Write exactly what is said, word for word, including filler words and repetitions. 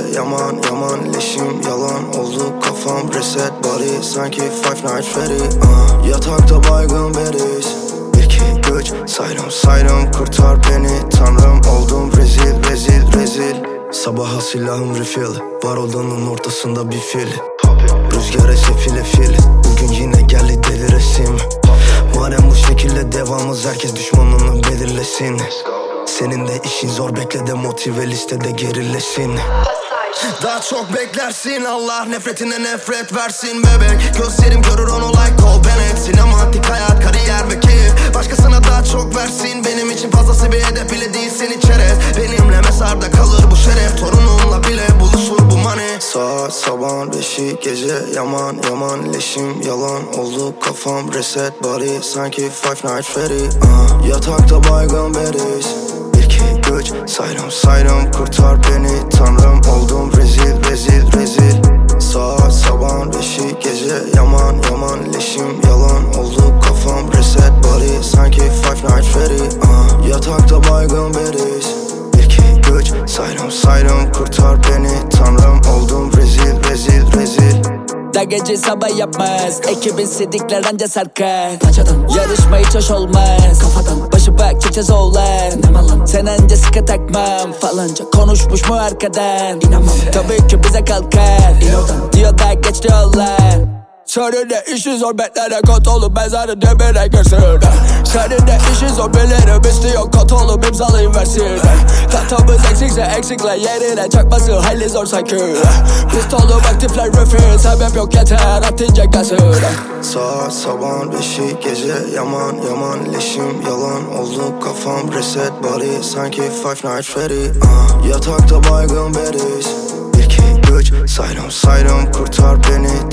yaman yaman leşim yalan oldu kafam reset body sanki Five Nights Freddy uh. Yatakta baygın beriz Bir iki üç saydım saydım kurtar beni tanrım oldum rezil rezil rezil Sabaha silahım refill var odanın ortasında bir fil Rüzgara sefile fil bugün yine geldi deliresim Madem bu şekilde devamız herkes düşmanını belirlesin Senin de işin zor bekle de motive listede gerilesin Daha çok beklersin Allah nefretine nefret versin bebek Gözlerim görür onu like Cole Bennett Sinematik hayat kariyer ve keyif Başkasına daha çok versin Benim için fazlası bir hedef bile değil seni çerez Benimle mezarda kalır bu şeref Torunumla bile buluşur bu money Saat sabahın beşi gece yaman yaman leşim yalan oldu kafam reset body sanki Five Nights Freddy uh. Yatakta baygın beriz Bir iki üç saydım saydım kurtar beni tanrım oldum rezil rezil rezil Saat sabahın beşi gece yaman yaman leşim yalan oldu kafam reset body sanki Five Nights Freddy uh. Yatakta baygın beriz Bir iki üç saydım saydım kurtar beni tanrım oldum rezil rezil rezil Da gece sabah yapmaz Ekibin sidikler anca sarkar Yarışma hiç hoş olmaz Kafadan başı bak çekeceğiz oğlan Sen anca sıkı takmam falanca Konuşmuş mu arkadan İnanmam tabii ki bize kalkar Diyor da geçti yollar Senin de işin zor betlere kot olup mezarı demire girsin Senin de işin zor bilirim istiyor kot olup imzalayıversin Tahtamız eksikse eksikle yerine çakması hayli zor sanki Pistolum aktifler refill sebep yok yeter atınca gazı Saat sabahın beşi gece yaman yaman leşim yalan oldu kafam reset body sanki Five Nights Freddy uh. Yatakta baygın beriz Bir iki üç saydım saydım kurtar beni